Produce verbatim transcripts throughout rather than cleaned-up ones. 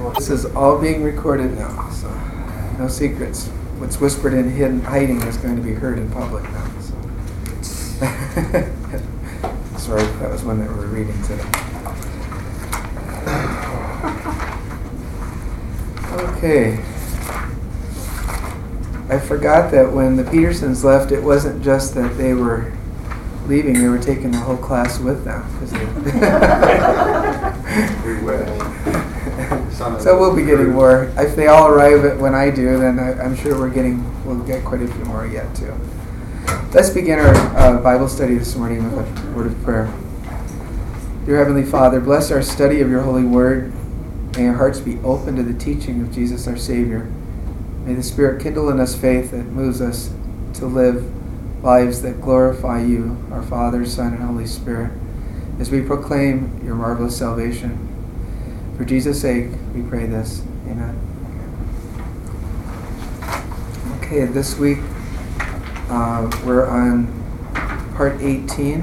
This is all being recorded now, so no secrets. What's whispered in hidden hiding is going to be heard in public now. So. Sorry, that was one that we're reading today. Okay. I forgot that when the Petersons left, it wasn't just that they were leaving, they were taking the whole class with them. So we'll be getting more. If they all arrive at when I do, then I, I'm sure we're getting, we'll get quite a few more yet too. Let's begin our uh, Bible study this morning with a word of prayer. Dear Heavenly Father, bless our study of your holy word. May our hearts be open to the teaching of Jesus our Savior. May the Spirit kindle in us faith that moves us to live lives that glorify you, our Father, Son, and Holy Spirit, as we proclaim your marvelous salvation. For Jesus' sake, we pray this. Amen. Okay, this week uh, we're on part eighteen.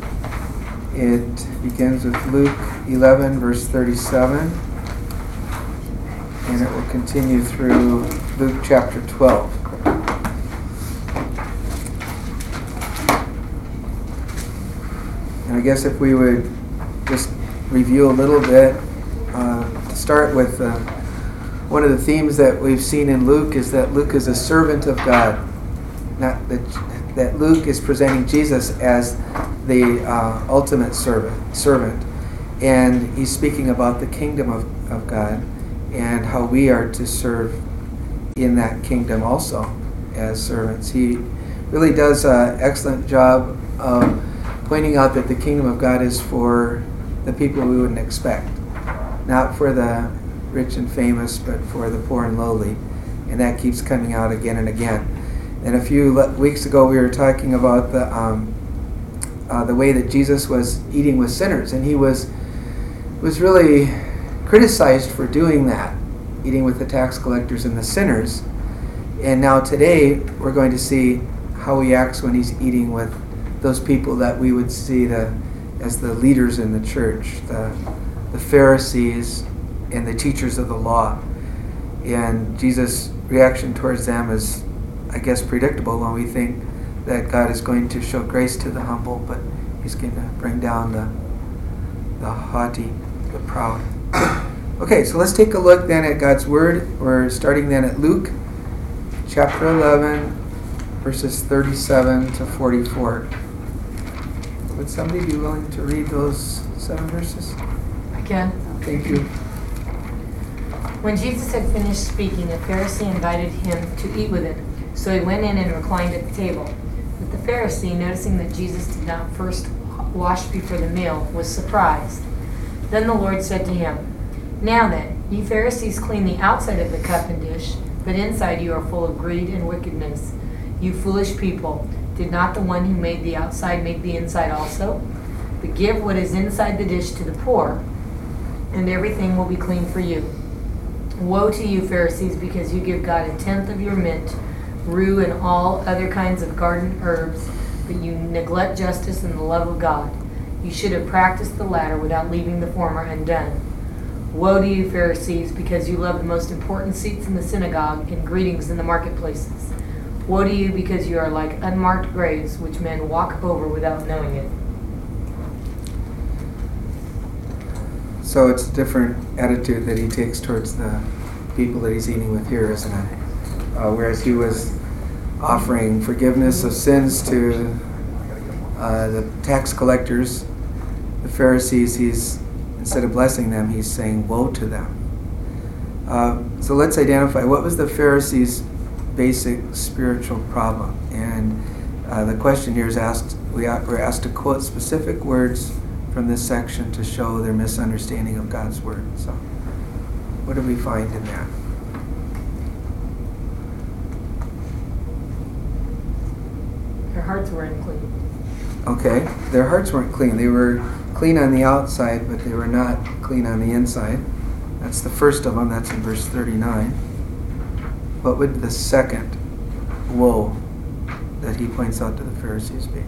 It begins with Luke eleven, verse thirty-seven, and it will continue through Luke chapter twelve. And I guess if we would just review a little bit, uh, to start with, uh, one of the themes that we've seen in Luke is that Luke is a servant of God. Not that, that Luke is presenting Jesus as the uh, ultimate servant, servant. And he's speaking about the kingdom of, of God and how we are to serve in that kingdom also as servants. He really does an excellent job of pointing out that the kingdom of God is for the people we wouldn't expect. Not for the rich and famous, but for the poor and lowly. And that keeps coming out again and again. And a few le- weeks ago we were talking about the um, uh, the way that Jesus was eating with sinners. And he was was really criticized for doing that, eating with the tax collectors and the sinners. And now today we're going to see how he acts when he's eating with those people that we would see the, as the leaders in the church, the, the Pharisees and the teachers of the law. And Jesus' reaction towards them is, I guess, predictable when we think that God is going to show grace to the humble, but he's going to bring down the, the haughty, the proud. Okay, so let's take a look then at God's Word. We're starting then at Luke chapter eleven, verses thirty-seven to forty-four. Would somebody be willing to read those seven verses? I can. Thank you. When Jesus had finished speaking, a Pharisee invited him to eat with him. So he went in and reclined at the table. But the Pharisee, noticing that Jesus did not first wash before the meal, was surprised. Then the Lord said to him, "Now then, you Pharisees clean the outside of the cup and dish, but inside you are full of greed and wickedness. You foolish people, did not the one who made the outside make the inside also? But give what is inside the dish to the poor, and everything will be clean for you. Woe to you, Pharisees, because you give God a tenth of your mint, rue, and all other kinds of garden herbs, but you neglect justice and the love of God. You should have practiced the latter without leaving the former undone. Woe to you, Pharisees, because you love the most important seats in the synagogue and greetings in the marketplaces. Woe to you, because you are like unmarked graves, which men walk over without knowing it." So it's a different attitude that he takes towards the people that he's eating with here, isn't it? Uh, whereas he was offering forgiveness of sins to uh, the tax collectors, the Pharisees, he's, instead of blessing them, he's saying woe to them. Uh, so let's identify what was the Pharisees' basic spiritual problem. And uh, the question here is asked, we are, we're asked to quote specific words from this section to show their misunderstanding of God's Word. So what do we find in that? Their hearts were unclean. Okay, their hearts weren't clean. They were clean on the outside, but they were not clean on the inside. That's the first of them. That's in verse thirty-nine. What would the second woe that he points out to the Pharisees be?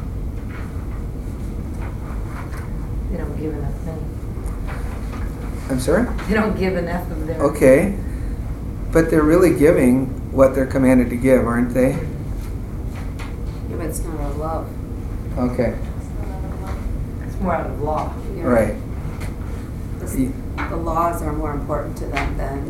They don't give enough money. I'm sorry? They don't give enough of their. Okay. But they're really giving what they're commanded to give, aren't they? Yeah, but it's not our love. Okay. It's more out of law. Yeah. Right. The, Ye- the laws are more important to them than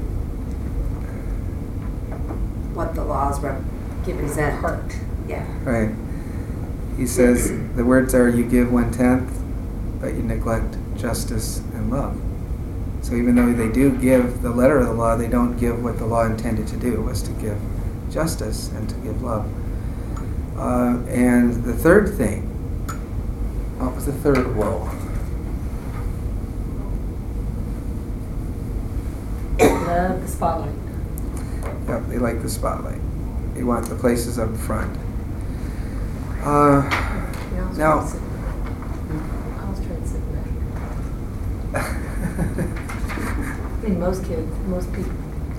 what the laws rep- represent. Heart. Yeah. Right. He says the words are, you give one tenth, but you neglect justice and love. So even though they do give the letter of the law, they don't give what the law intended to do, was to give justice and to give love. Uh, and the third thing, what was the third woe? Love the spotlight. Yep, they like the spotlight. They want the places up front. Uh, Yeah, I was Now- trying to sit- I was trying to sit back. I mean, most kids, most people.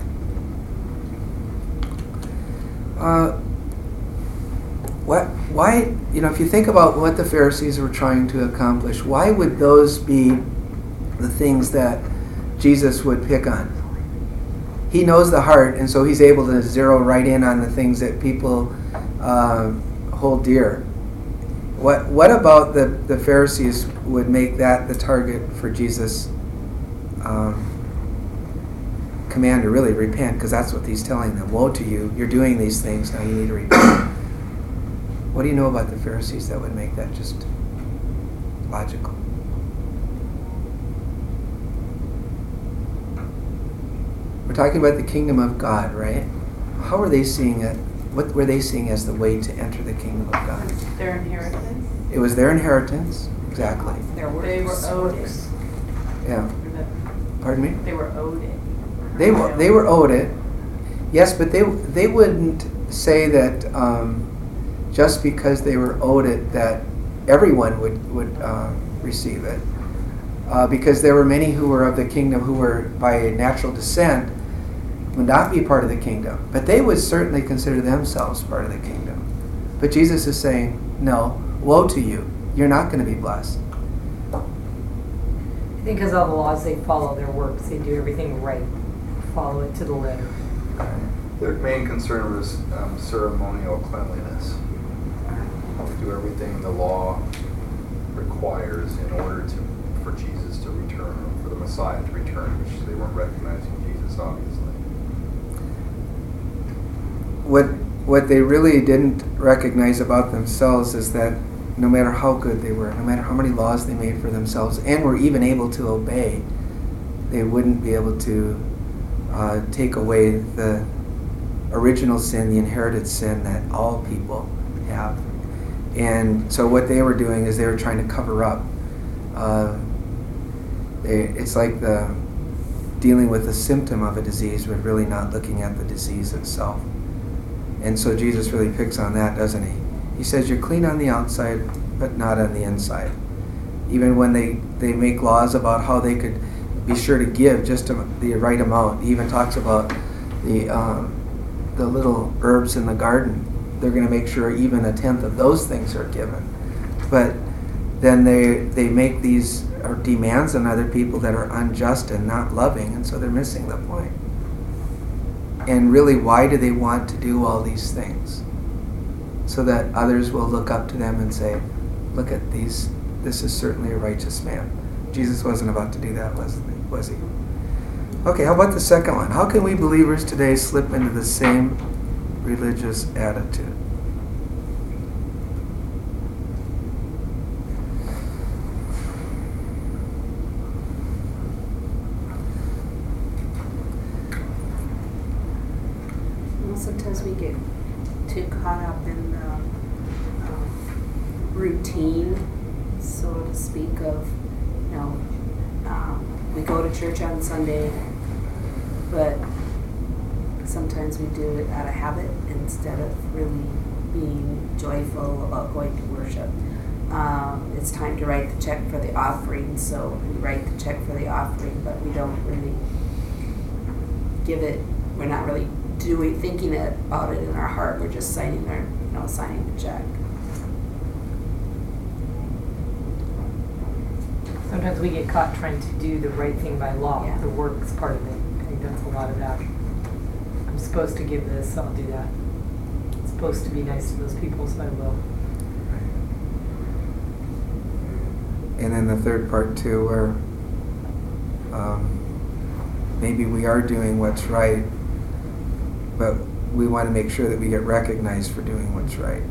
Uh, what? Why? You know, if you think about what the Pharisees were trying to accomplish, why would those be the things that Jesus would pick on? He knows the heart, and so he's able to zero right in on the things that people uh, hold dear. What? What about the the Pharisees would make that the target for Jesus' um, command to really repent? Because that's what he's telling them. Woe to you! You're doing these things now. You need to repent. What do you know about the Pharisees that would make that just logical? We're talking about the kingdom of God, right? How are they seeing it? What were they seeing as the way to enter the kingdom of God? Their inheritance. It was their inheritance, exactly. Their works. They were owed it. Yeah. Pardon me? They were owed it. They were they were owed it. Yes, but they they wouldn't say that um, just because they were owed it that everyone would would uh, receive it, uh, because there were many who were of the kingdom who were by natural descent would not be part of the kingdom, but they would certainly consider themselves part of the kingdom. But Jesus is saying, no, woe to you! You're not going to be blessed. I think because all the laws, they follow their works. They do everything right. Follow it to the letter. Their main concern was um, ceremonial cleanliness. To do everything the law requires in order to for Jesus to return, for the Messiah to return, which they weren't recognizing Jesus, obviously. What what they really didn't recognize about themselves is that no matter how good they were, no matter how many laws they made for themselves, and were even able to obey, they wouldn't be able to uh, take away the original sin, the inherited sin that all people have. And so what they were doing is they were trying to cover up. Uh, they, it's like the dealing with the symptom of a disease, but really not looking at the disease itself. And so Jesus really picks on that, doesn't he? He says, you're clean on the outside, but not on the inside. Even when they, they make laws about how they could be sure to give just the right amount. He even talks about the um, the little herbs in the garden. They're going to make sure even a tenth of those things are given. But then they they make these or demands on other people that are unjust and not loving, and so they're missing the point. And really, why do they want to do all these things? So that others will look up to them and say, look at these, this is certainly a righteous man. Jesus wasn't about to do that, was he? Was he? Okay, how about the second one? How can we believers today slip into the same religious attitude? Well, sometimes we get too caught up in the um, routine, so to speak, of, you know, um, we go to church on Sunday, but sometimes we do it out of habit instead of really being joyful about going to worship. Um, it's time to write the check for the offering, so we write the check for the offering, but we don't really give it, we're not really doing, thinking it, about it in our heart, we're just signing our, you know, signing the check. So sometimes we get caught trying to do the right thing by law, Yeah. the works part of it. I think that's a lot of that. I'm supposed to give this, so I'll do that. I'm supposed to be nice to those people, so I will. And then the third part too, where um, maybe we are doing what's right, but we want to make sure that we get recognized for doing what's right.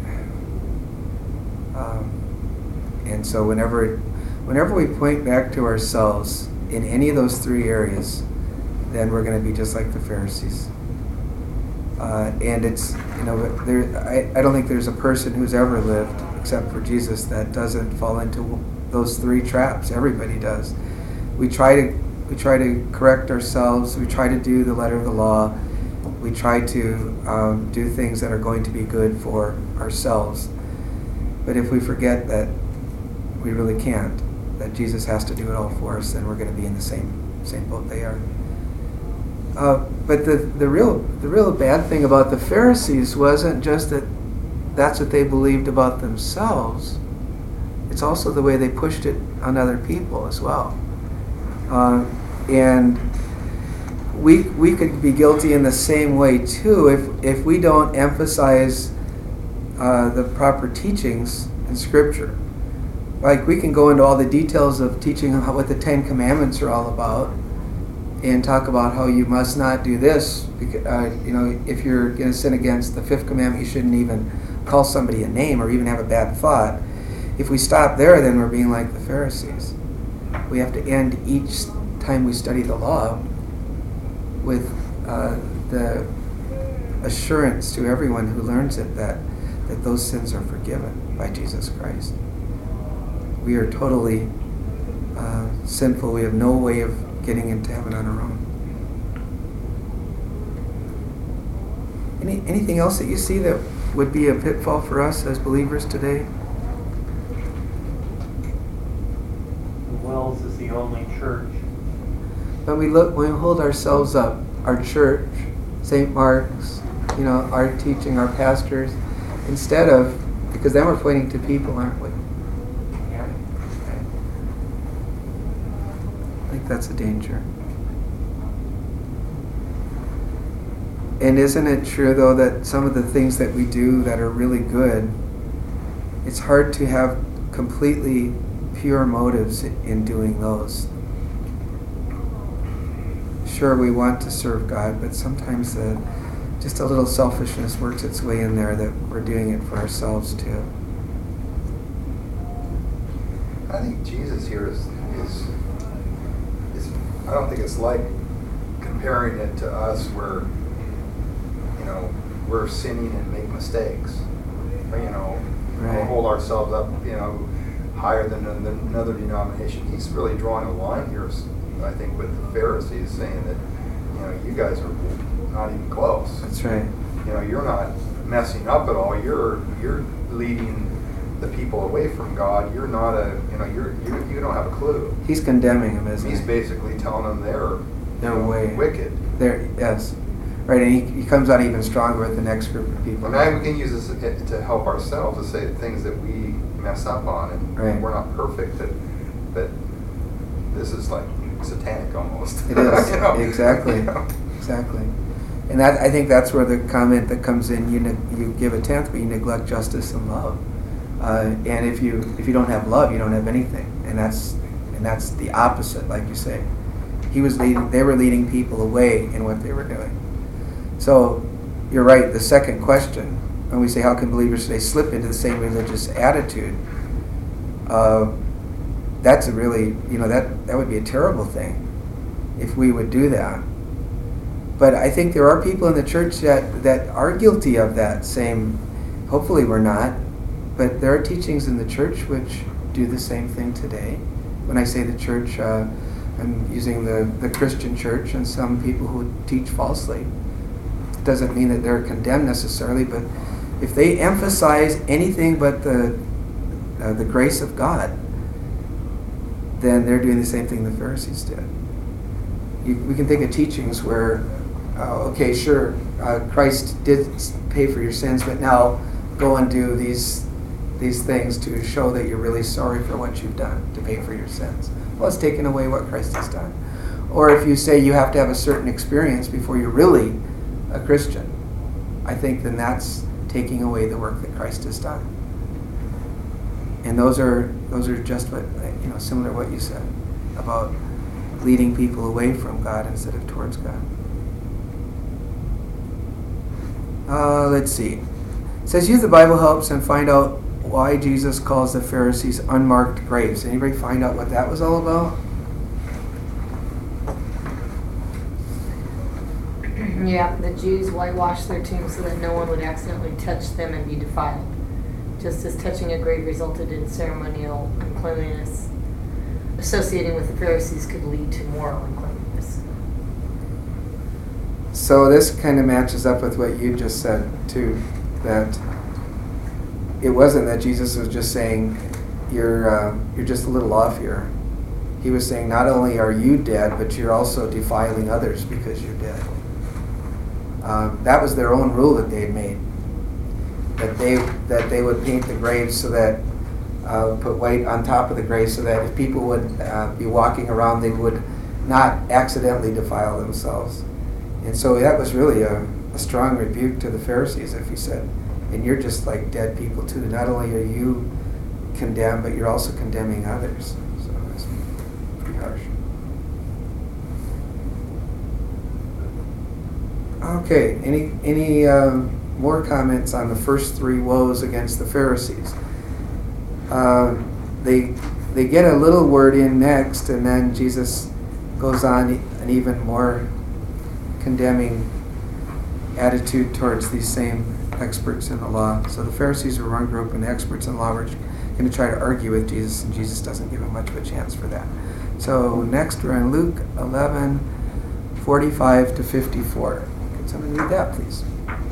Um, and so whenever, whenever we point back to ourselves in any of those three areas, then we're going to be just like the Pharisees. Uh, and it's, you know, there. I, I don't think there's a person who's ever lived, except for Jesus, that doesn't fall into those three traps. Everybody does. We try to we try to correct ourselves. We try to do the letter of the law. We try to um, do things that are going to be good for ourselves. But if we forget that we really can't, that Jesus has to do it all for us, then we're going to be in the same same boat they are. Uh, but the, the real the real bad thing about the Pharisees wasn't just that that's what they believed about themselves. It's also the way they pushed it on other people as well. Uh, and we we could be guilty in the same way too if if we don't emphasize uh, the proper teachings in Scripture. Like, we can go into all the details of teaching how, what the Ten Commandments are all about, and talk about how you must not do this. Because, uh, you know, if you're going to sin against the fifth commandment, you shouldn't even call somebody a name or even have a bad thought. If we stop there, then we're being like the Pharisees. We have to end each time we study the law with uh, the assurance to everyone who learns it that, that those sins are forgiven by Jesus Christ. We are totally uh, sinful. We have no way of getting into heaven on our own. Any anything else that you see that would be a pitfall for us as believers today? Wells is the only church. When we look, when we hold ourselves up, our church, Saint Mark's, you know, our teaching, our pastors, instead of, because then we're pointing to people, aren't we? Yeah. I think that's a danger. And isn't it true, though, that some of the things that we do that are really good, it's hard to have completely pure motives in doing those. Sure, we want to serve God, but sometimes the, just a little selfishness works its way in there that we're doing it for ourselves too. I think Jesus here is, is, is, I don't think it's like comparing it to us where, you know, we're sinning and make mistakes. Or, you know, Right. or hold ourselves up, you know, higher than, than another denomination. He's really drawing a line here, I think, with the Pharisees, saying that, you know, you guys are not even close. That's right. You know, you're not messing up at all. You're you're leading the people away from God. You're not a, you know, you're you you don't have a clue. He's condemning them, isn't He's he? basically telling them they're No you know, way. wicked. There, yes. Right, and he, he comes out even stronger with the next group of people. And now we can use this to help ourselves to say the things that we mess up on, and Right. we're not perfect. That that this is like satanic almost. It is. You know? Exactly. You know? Exactly. And that, I think that's where the comment that comes in, you ne- you give a tenth, but you neglect justice and love. Uh, and if you if you don't have love, you don't have anything. And that's and that's the opposite, like you say. He was leading. They were leading people away in what they were doing. So you're right. The second question, when we say how can believers today slip into the same religious attitude, uh, that's a really, you know, that that would be a terrible thing if we would do that. But I think there are people in the church that, that are guilty of that same, hopefully we're not, but there are teachings in the church which do the same thing today. When I say the church, uh, I'm using the, the Christian church and some people who teach falsely. It doesn't mean that they're condemned necessarily, but if they emphasize anything but the, uh, the grace of God, then they're doing the same thing the Pharisees did. You, we can think of teachings where, uh, okay, sure, uh, Christ did pay for your sins, but now go and do these these things to show that you're really sorry for what you've done, to pay for your sins. Well, it's taking away what Christ has done. Or if you say you have to have a certain experience before you're really a Christian, I think then that's taking away the work that Christ has done. And those are those are just what, you know, similar to what you said about leading people away from God instead of towards God. Uh, let's see. It says, use the Bible helps and find out why Jesus calls the Pharisees unmarked graves. Anybody find out what that was all about? Yeah, the Jews whitewashed their tombs so that no one would accidentally touch them and be defiled. Just as touching a grave resulted in ceremonial uncleanliness, associating with the Pharisees could lead to moral uncleanliness. So this kind of matches up with what you just said, too, that it wasn't that Jesus was just saying, you're, uh, you're just a little off here. He was saying, not only are you dead, but you're also defiling others because you're dead. Um, that was their own rule that they had made. That they that they would paint the graves so that, uh, put white on top of the grave so that if people would uh, be walking around, they would not accidentally defile themselves. And so that was really a, a strong rebuke to the Pharisees if he said, and you're just like dead people too. Not only are you condemned, but you're also condemning others. So that's pretty harsh. Okay, any any um, more comments on the first three woes against the Pharisees? Uh, they they get a little word in next, and then Jesus goes on an even more condemning attitude towards these same experts in the law. So the Pharisees were one group, and the experts in the law were going to try to argue with Jesus, and Jesus doesn't give them much of a chance for that. So next we're in Luke eleven, forty-five to fifty-four. Could someone read that, please?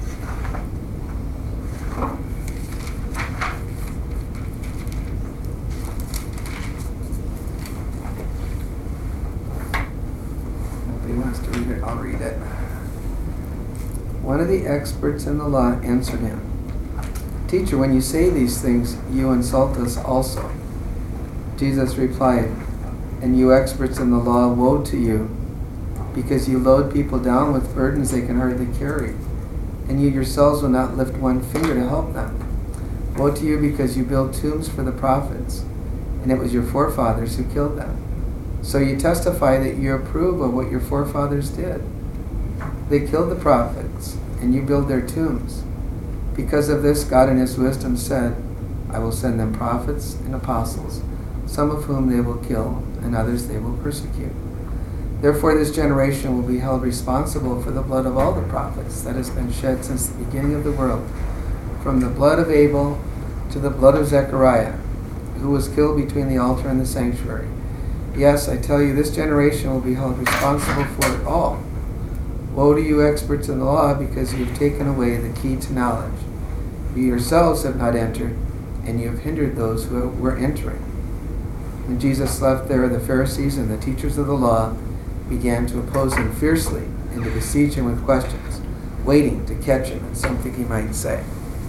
Nobody wants to read it. I'll read it. One of the experts in the law answered him, "Teacher, when you say these things, you insult us also." Jesus replied, "And you experts in the law, woe to you, because you load people down with burdens they can hardly carry, and you yourselves will not lift one finger to help them. Woe to you because you build tombs for the prophets, and it was your forefathers who killed them. So you testify that you approve of what your forefathers did. They killed the prophets, and you build their tombs. Because of this, God in his wisdom said, I will send them prophets and apostles, some of whom they will kill, and others they will persecute. Therefore this generation will be held responsible for the blood of all the prophets that has been shed since the beginning of the world, from the blood of Abel to the blood of Zechariah, who was killed between the altar and the sanctuary. Yes, I tell you, this generation will be held responsible for it all. Woe to you experts in the law, because you have taken away the key to knowledge. You yourselves have not entered, and you have hindered those who were entering." When Jesus left there, the Pharisees and the teachers of the law began to oppose him fiercely and to besiege him with questions, waiting to catch him in something he might say.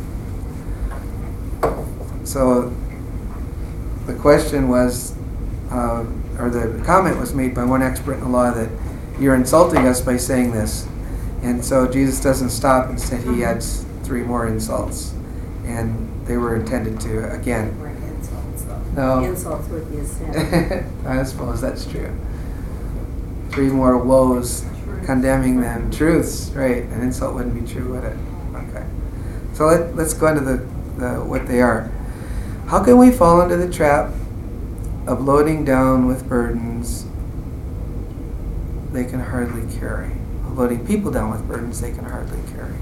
So the question was, uh, or the comment was made by one expert in the law that you're insulting us by saying this. And so Jesus doesn't stop. Instead, he adds three more insults. And they were intended to, again, We're insults, though. no. Insults would be a sin. I suppose that's true. Three more woes condemning them. Truths, right. An insult wouldn't be true, would it? Okay. So let, let's go into the, the what they are. How can we fall into the trap of loading down with burdens they can hardly carry? Loading people down with burdens they can hardly carry.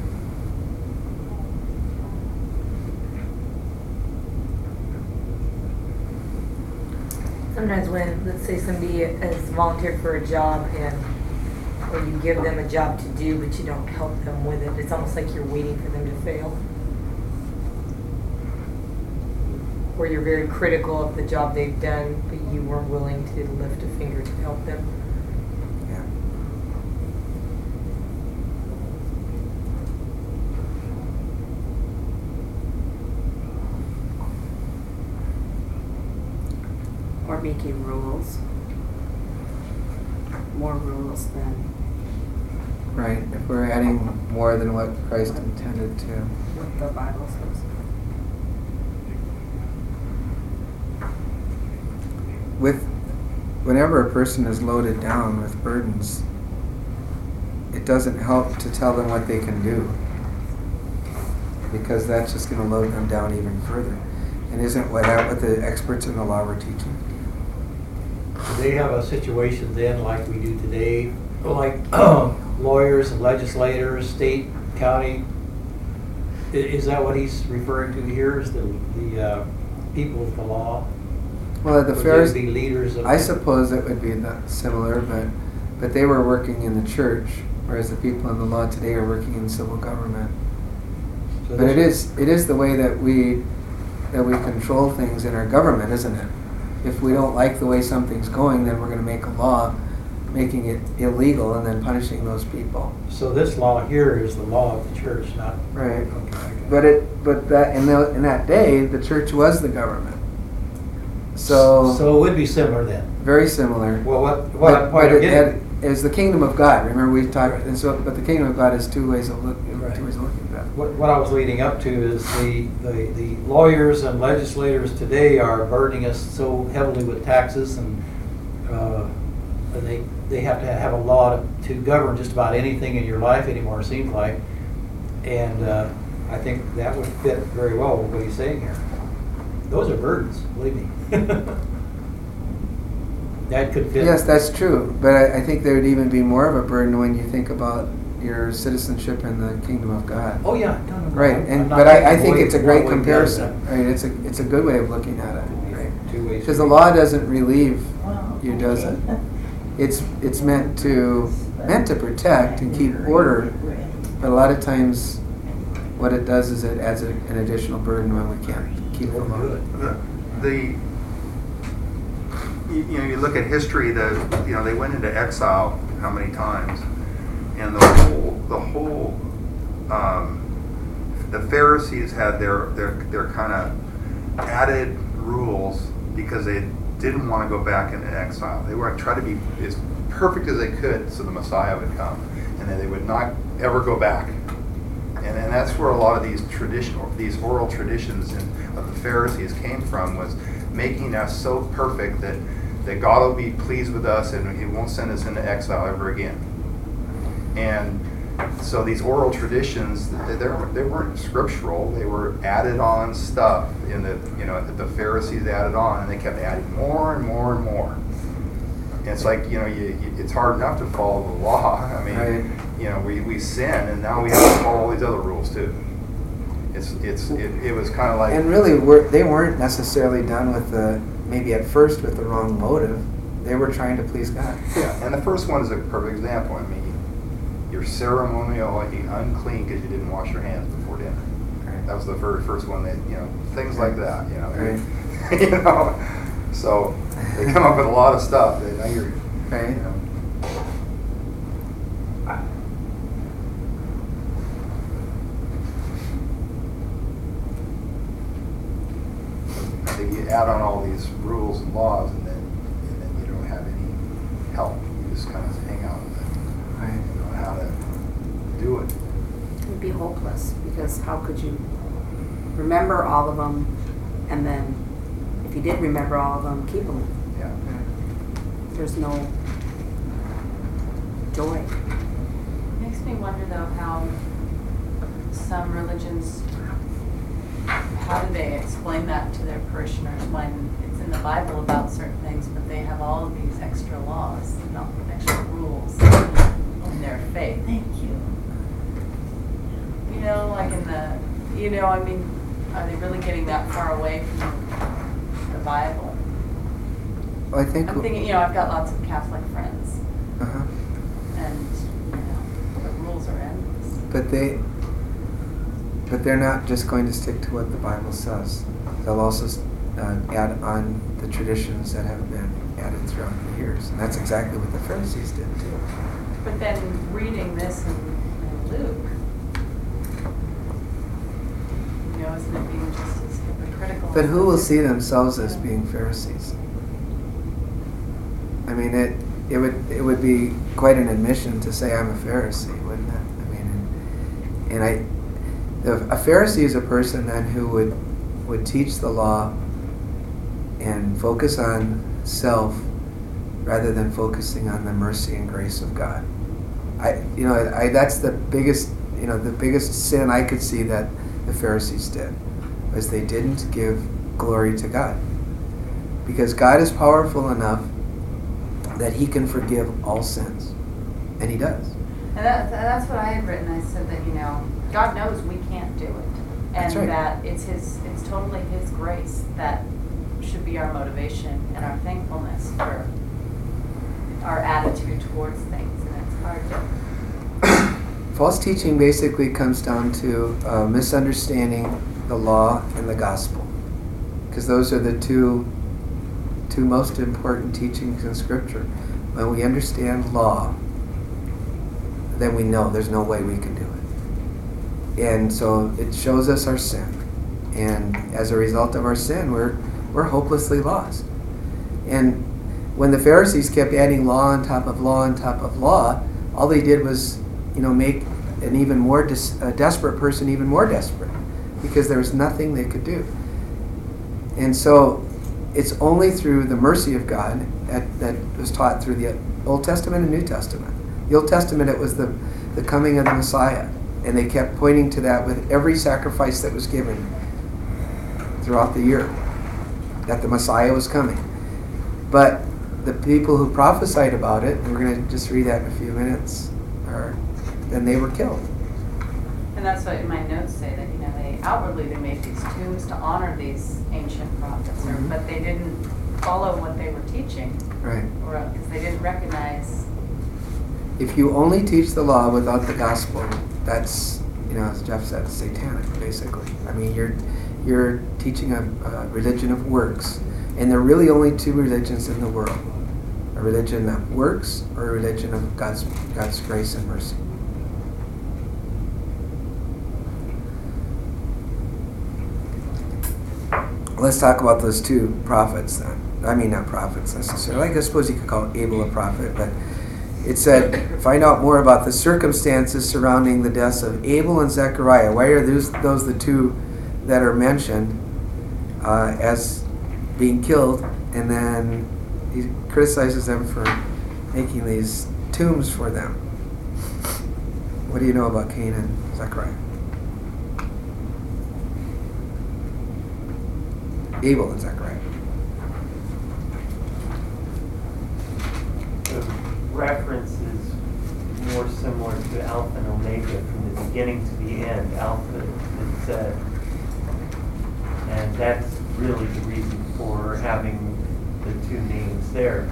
Sometimes when, let's say somebody has volunteered for a job and, or you give them a job to do but you don't help them with it, it's almost like you're waiting for them to fail. Or you're very critical of the job they've done, but you weren't willing to lift a finger to help them. Yeah. making rules, more rules than Right, if we're adding more than what Christ intended to. what the Bible says. With, whenever a person is loaded down with burdens, it doesn't help to tell them what they can do, because that's just going to load them down even further. And isn't what, that what the experts in the law were teaching? Do they have a situation then like we do today, like lawyers and legislators, state, county? I- Is that what he's referring to here, is the, the uh, people of the law? Well, the Would they Pharisees, be leaders of? I suppose it would be that similar, but but they were working in the church, whereas the people in the law today are working in civil government. So But it this- is it is the way that we that we control things in our government, isn't it? If we don't like the way something's going, then we're going to make a law making it illegal and then punishing those people. So this law here is the law of the church, not. Right. Okay, okay. But it but that in the, in that day, the church was the government. So, So it would be similar then. very similar. Well, what, what But, I'm but it, getting. it is the kingdom of God. Remember we talked, Right. and so but the kingdom of God is two ways of looking. Right. Two ways of looking at it. What, what I was leading up to is the, the, the lawyers and legislators today are burdening us so heavily with taxes, and uh, they, they have to have a law to, to govern just about anything in your life anymore, it seems like. And uh, I think that would fit very well with what he's saying here. Those are burdens, believe me. That could fit. Yes, that's true. But I, I think there would even be more of a burden when you think about your citizenship in the kingdom of God. Oh, yeah. No, no, no, Right, I'm- I'm and not but I, I taking think away it's a one great way or the other. comparison. Right, it's a it's a good way of looking at it. Right, Two ways. because the law doesn't relieve Well, you, does it? okay. It's it's meant to meant to protect and keep order, but a lot of times, what it does is it adds a, an additional burden when we can't keep the law. The, the you, you know, you look at history. The you know they went into exile how many times, and the whole the whole um, the Pharisees had their their their kind of added rules because they didn't want to go back into exile. They were trying to be as perfect as they could so the Messiah would come, and then they would not ever go back. And, and that's where a lot of these traditional, these oral traditions in, of the Pharisees came from, was making us so perfect that, that God will be pleased with us and He won't send us into exile ever again. And so these oral traditions, they, they weren't they weren't scriptural. They were added on stuff in the you know that the Pharisees added on, and they kept adding more and more and more. And it's like you know you, you, it's hard enough to follow the law. I mean, Right. you know we, we sin, and now we have to follow all these other rules too. It's it's it, it was kind of like And really, we're, they weren't necessarily done with the maybe at first with the wrong motive. They were trying to please God. yeah. And the first one is a perfect example. I mean, you're ceremonially unclean because you didn't wash your hands before dinner. Right. That was the very first one that, you know, things like that, you know. Right. you know, so they come up with a lot of stuff that now you're, Right. you know. I think you add on all these rules and laws, and then and then you don't have any help. You just kind of hang out with it. Right. You don't know how to do it. It'd be hopeless, because how could you remember all of them, and then if you did remember all of them, keep them? Yeah. There's no joy. Makes me wonder though how some religions, how do they explain that to their parishioners when it's in the Bible about certain things, but they have all of these extra laws, not extra rules in their faith? Thank you. You know, like in the, you know, I mean, are they really getting that far away from the Bible? Well, I think. I'm thinking, you know, I've got lots of Catholic friends, Uh-huh. and, you know, the rules are endless. But they, but they're not just going to stick to what the Bible says. They'll also uh, add on the traditions that have been added throughout the years, and that's exactly what the Pharisees did too. But then reading this in, in Luke, you know, isn't it being just as hypocritical? But who will see themselves as being Pharisees? mean, it it would it would be quite an admission to say I'm a Pharisee, wouldn't it? I mean, and, and I, the, a Pharisee is a person then who would would teach the law and focus on self rather than focusing on the mercy and grace of God. I, you know, I, that's the biggest, you know, the biggest sin I could see that the Pharisees did, was they didn't give glory to God. Because God is powerful enough that He can forgive all sins, and He does. And that, that's what I had written. I said that, you know, God knows we can't do it. And That's right. that it's His, it's totally His grace that should be our motivation and our thankfulness for our attitude towards things. And it's hard to... False teaching basically comes down to uh, misunderstanding the law and the gospel, because those are the two two most important teachings in Scripture. When we understand law, then we know there's no way we can do it. And so it shows us our sin. And as a result of our sin, we're we're hopelessly lost. And when the Pharisees kept adding law on top of law on top of law, all they did was, you know, make an even more des- a desperate person even more desperate, because there was nothing they could do. And so it's only through the mercy of God that, that was taught through the Old Testament and New Testament. The Old Testament, it was the, the coming of the Messiah, and they kept pointing to that with every sacrifice that was given throughout the year, that the Messiah was coming. But the people who prophesied about it, and we're going to just read that in a few minutes, are, then they were killed. And that's what my notes say, that, you know, they outwardly they made these tombs to honor these ancient prophets, or, Mhm. but they didn't follow what they were teaching, Right. or because they didn't recognize. If you only teach the law without the gospel, that's, you know, as Jeff said, satanic, basically. I mean, you're you're teaching a, a religion of works, and there are really only two religions in the world: a religion that works, or a religion of God's God's grace and mercy. Let's talk about those two prophets then. I mean, not prophets necessarily. I suppose you could call Abel a prophet, but it said, find out more about the circumstances surrounding the deaths of Abel and Zechariah. Why are those, those the two that are mentioned uh, as being killed? And then he criticizes them for making these tombs for them. What do you know about Cain and Zechariah? Abel and Zechariah. The reference is more similar to Alpha and Omega, from the beginning to the end. Alpha is said, and that's really the reason for having the two names there.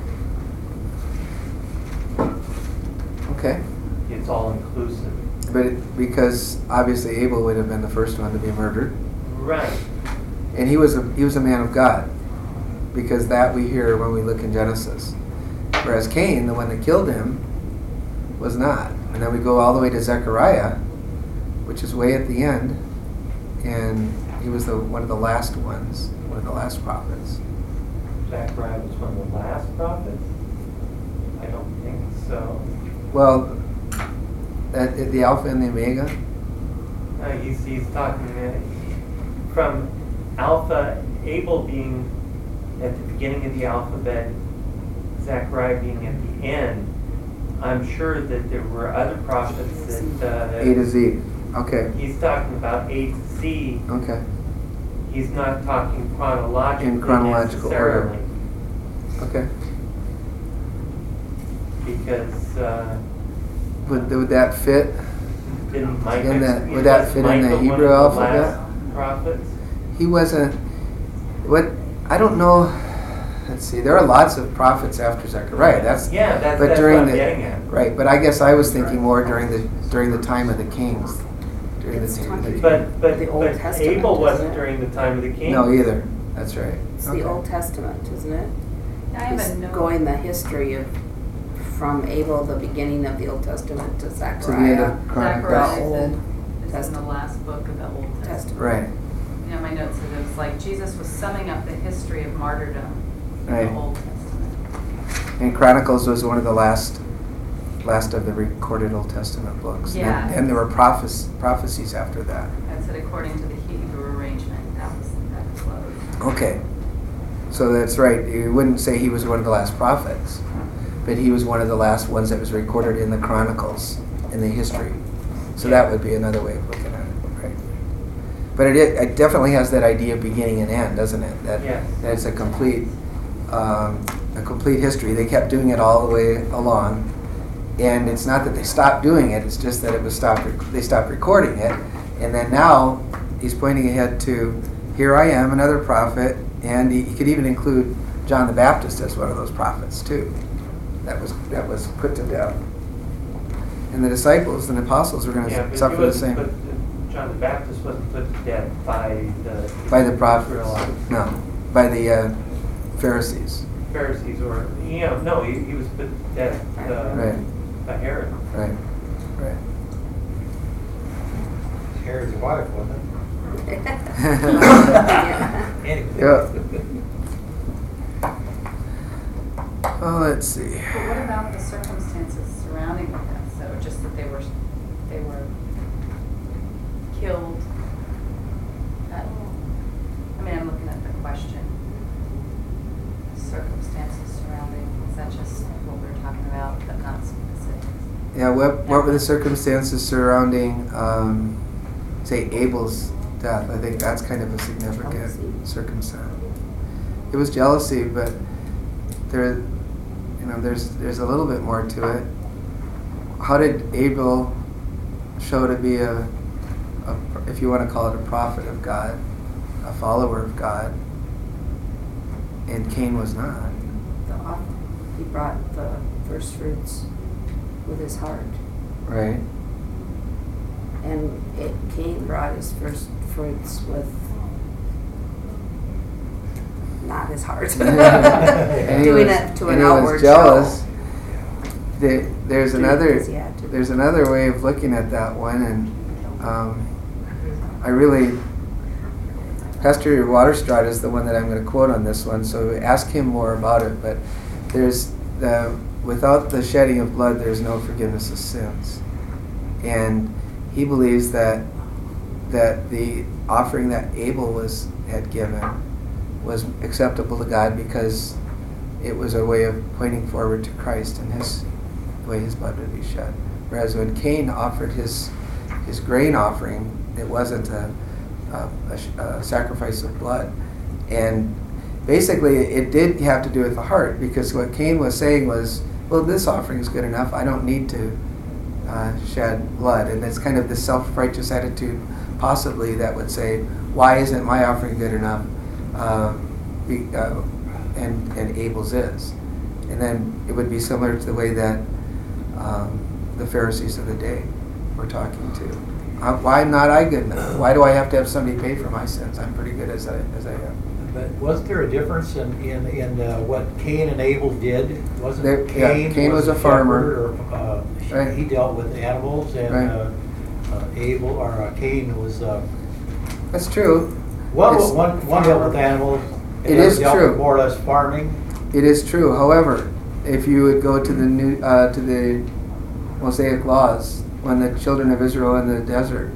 Okay. It's all inclusive. But it, because obviously Abel would have been the first one to be murdered. Right. And he was a he was a man of God, because that we hear when we look in Genesis. Whereas Cain, the one that killed him, was not. And then we go all the way to Zechariah, which is way at the end, and he was the one of the last ones, one of the last prophets. Zechariah was one of the last prophets? I don't think so. Well, that, the Alpha and the Omega. Uh, he's, he's talking uh, from Alpha, Abel being at the beginning of the alphabet, Zechariah being at the end. I'm sure that there were other prophets that... Uh, A to Z. Okay. He's talking about A to Z. Okay. He's not talking chronologically In chronological order. necessarily. Okay. Because uh, Would, would that fit? didn't Micah, In that- would that fit in the Micah Hebrew one of the alphabet? last prophets? He wasn't. What I don't know. Let's see. There are lots of prophets after Zechariah. That's Yeah, that's, but that's during what I'm the getting at. right. But I guess I was thinking more during the during the time of the kings. During It's the time of talking- the But but, The Old but Testament, Abel isn't wasn't it? during the time of the king. no either. That's right. It's Okay. the Old Testament, isn't it? I have It's a note. going the history of from Abel, the beginning of the Old Testament, to To the end Zechariah, of Chronicles. Zechariah The is, Old in, is in the Testament. last book of the Old Testament. Testament. Right. You know, my note said it was like Jesus was summing up the history of martyrdom in Right. the Old Testament. And Chronicles was one of the last last of the recorded Old Testament books. Yeah. And, and there were prophes- prophecies after that. That's it, according to the Hebrew arrangement, that was, that was closed. Okay. So that's right. You wouldn't say he was one of the last prophets, but he was one of the last ones that was recorded in the Chronicles, in the history. So that would be another way of looking at it, right? But it, it definitely has that idea of beginning and end, doesn't it? That, Yes. that it's a complete, um, a complete history. They kept doing it all the way along. And it's not that they stopped doing it, it's just that it was stopped. Rec- they stopped recording it. And then now he's pointing ahead to, here I am, another prophet. And he, he could even include John the Baptist as one of those prophets too. That was that was put to death. And the disciples and the apostles were going Yeah, to but suffer he the wasn't same put- John the Baptist wasn't put to death by the by the prophets. Israelites. No, by the uh, Pharisees. Pharisees, or you know, no, he, he was put to death uh, Right, by Herod. right, right. Herod's wife, wasn't Yeah. it? Anyway. Yeah. Oh, let's see. But what about the circumstances surrounding the death? So just that they were, they were killed. That, I mean, I'm looking at the question. Circumstances surrounding, is that just what we were talking about, but not specifics? Yeah, what what were the circumstances surrounding, um, say, Abel's death? I think that's kind of a significant Jealousy. circumstance. It was jealousy, but there, you know, there's there's a little bit more to it. How did Abel show to be a, a, if you want to call it a prophet of God, a follower of God, and Cain was not? The off- He brought the first fruits with his heart. Right. And it, Cain brought his first fruits with not his heart. And he Doing was- it to and an he outward was jealous. show. There, there's Doing it another because he had to. there's another way of looking at that one, and um, I really Pastor Waterstraat is the one that I'm going to quote on this one. So ask him more about it. But there's the without the shedding of blood, there's no forgiveness of sins, and he believes that that the offering that Abel was had given was acceptable to God because it was a way of pointing forward to Christ and his the way his blood would be shed. Whereas when Cain offered his his grain offering, it wasn't a, a, a, a sacrifice of blood, and basically it did have to do with the heart, because what Cain was saying was, well, this offering is good enough. I don't need to uh, shed blood, and it's kind of the self-righteous attitude, possibly, that would say, why isn't my offering good enough? Uh, be, uh, and, and Abel's is. And then it would be similar to the way that um, the Pharisees of the day were talking to. Uh, why not I good enough? Why do I have to have somebody pay for my sins? I'm pretty good as I, as I am. But wasn't there a difference in, in, in uh, what Cain and Abel did? Wasn't There- yeah, Cain, Cain was a shepherd, farmer. Or, uh, Right. He dealt with animals, and Right. uh, uh, Abel or uh, Cain was uh, That's true. well, It's- one one dealt with animals. and It the other is dealt true. with more or less farming. It is true. However, if you would go to the new uh, to the Mosaic laws, when the children of Israel in the desert,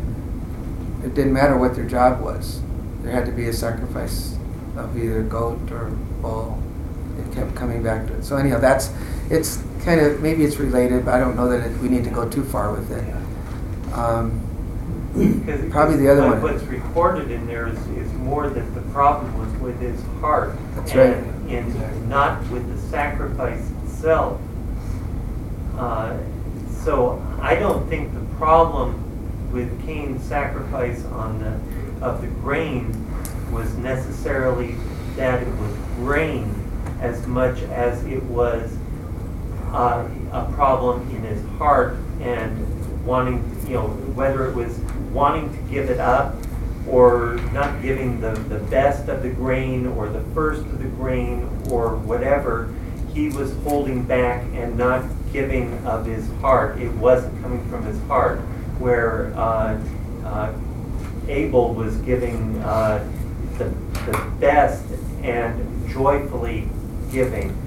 it didn't matter what their job was. There had to be a sacrifice of either goat or bull. It kept coming back to it. So anyhow, that's it's kind of maybe it's related, but I don't know that it, we need to go too far with it. Um, Because Probably the other what- one. What's recorded in there is, is more that the problem was with his heart. That's right. And in, not with the sacrifice itself. Uh, So I don't think the problem with Cain's sacrifice on the, of the grain was necessarily that it was grain as much as it was uh, a problem in his heart and wanting, you know, whether it was wanting to give it up or not giving the, the best of the grain or the first of the grain or whatever, he was holding back and not giving of his heart. It wasn't coming from his heart, where uh, uh, Abel was giving uh, the, the best and joyfully giving.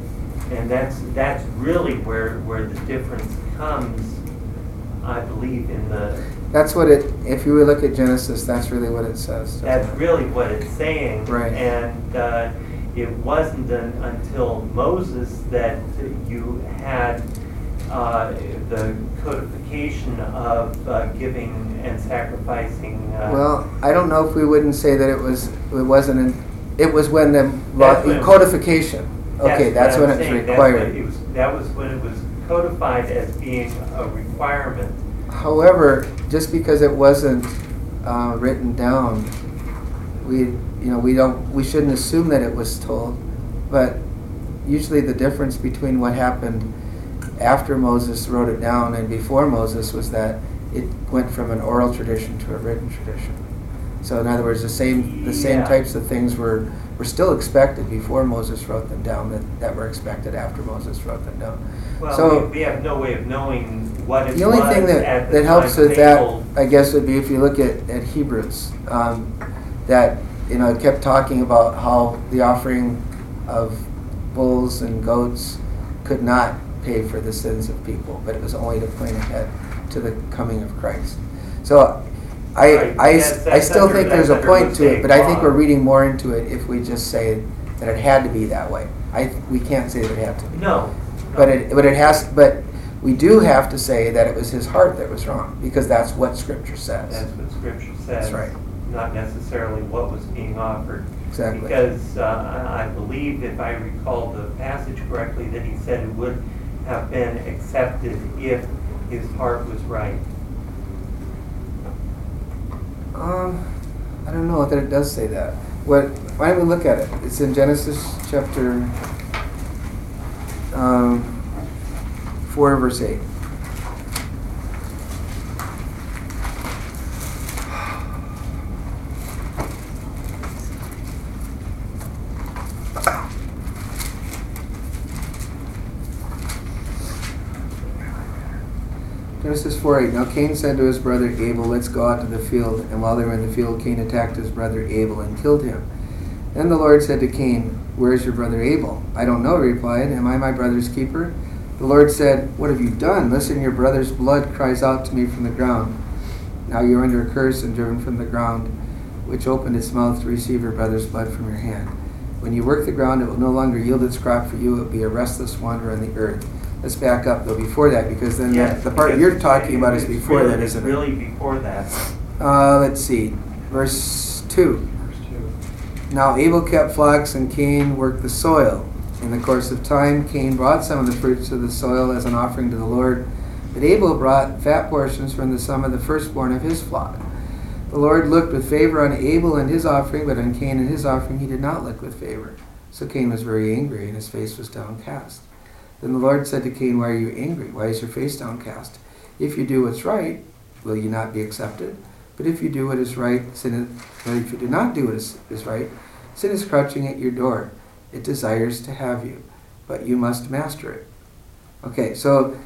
And that's, that's really where, where the difference comes, I believe, in the, That's what it, if you look at Genesis, that's really what it says. that's really what it's saying. Right. And uh, it wasn't un, until Moses that you had uh, the codification of uh, giving and sacrificing. Uh, Well, I don't know if we wouldn't say that it was, it wasn't, in, it was when the law, That's when- codification. Okay, that's what when I'm it's saying. That's required. when it was- That was when it was codified as being a requirement. However, just because it wasn't uh, written down, we, you know, we don't, we shouldn't assume that it was told. But usually the difference between what happened after Moses wrote it down and before Moses was that it went from an oral tradition to a written tradition. So in other words, the same, the same Yeah. types of things were, were still expected before Moses wrote them down that, that were expected after Moses wrote them down. Well, So- we, we have no way of knowing what it The only was thing that, at the that helps with timetable. that, I guess, would be if you look at, at Hebrews, um, that, you know, it kept talking about how the offering of bulls and goats could not pay for the sins of people, but it was only to point ahead to the coming of Christ. So I, Right, I, that's- I that's still under- think there's a that's under point to it, Mosaic but I think law. we're reading more into it if we just say that it had to be that way. I, we can't say that it had to be. No. But it, but it has, but we do have to say that it was his heart that was wrong, because that's what Scripture says. That's what Scripture says. That's right. Not necessarily what was being offered. Exactly. Because uh, I I believe, if I recall the passage correctly, that he said it would have been accepted if his heart was right. Um, I don't know that it does say that. What? Why don't we look at it? It's in Genesis chapter um, four, verse eight. Genesis four eight. Now Cain said to his brother Abel, "Let's go out to the field." And while they were in the field, Cain attacked his brother Abel and killed him. Then the Lord said to Cain, "Where is your brother Abel?" "I don't know," he replied. "Am I my brother's keeper?" The Lord said, "What have you done? Listen, your brother's blood cries out to me from the ground. Now you are under a curse and driven from the ground, which opened its mouth to receive your brother's blood from your hand. When you work the ground, it will no longer yield its crop for you. It will be a restless wanderer on the earth." Let's back up though before that, because then Yes, the, the part because you're talking about is it's before really- that, isn't It's it? really before that. Uh, let's see, verse two. Verse two. Now Abel kept flocks and Cain worked the soil. In the course of time, Cain brought some of the fruits of the soil as an offering to the Lord, but Abel brought fat portions from the some of the firstborn of his flock. The Lord looked with favor on Abel and his offering, but on Cain and his offering he did not look with favor. So Cain was very angry, and his face was downcast. Then the Lord said to Cain, "Why are you angry? Why is your face downcast? If you do what's right, will you not be accepted? But if you do what is right, sin is, but if you do not do what is, is right, sin is crouching at your door. It desires to have you, but you must master it." Okay, so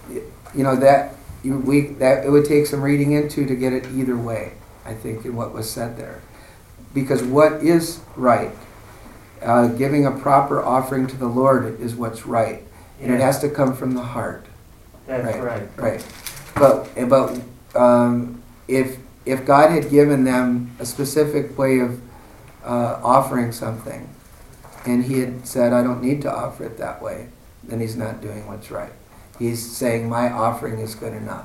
you know that you, we that it would take some reading into to get it either way, I think, in what was said there, because what is right, uh, giving a proper offering to the Lord is what's right, and it has to come from the heart. That's right. Right. But but um, if if God had given them a specific way of uh, offering something, and He had said, "I don't need to offer it that way," then He's not doing what's right. He's saying, "My offering is good enough."